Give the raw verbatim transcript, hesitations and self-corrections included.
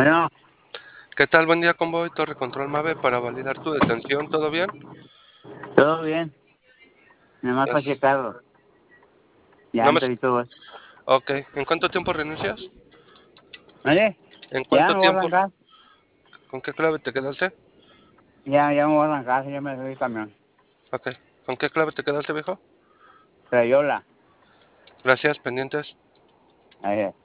Bueno, ¿Qué tal? Buen día, convoy Torre Control Mave para validar tu detención. ¿Todo bien? todo bien. Nada más para Es- checarlo. Ya No me... entré y todo. Ok. ¿En cuánto tiempo renuncias? ¿Vale? ¿En Ya cuánto me voy a tiempo? arrancar. ¿Con qué clave te quedaste? Ya, ya me voy a arrancar. Ya me subí el camión. Ok. ¿Con qué clave te quedaste, viejo? Crayola. Gracias, pendientes. Ahí es.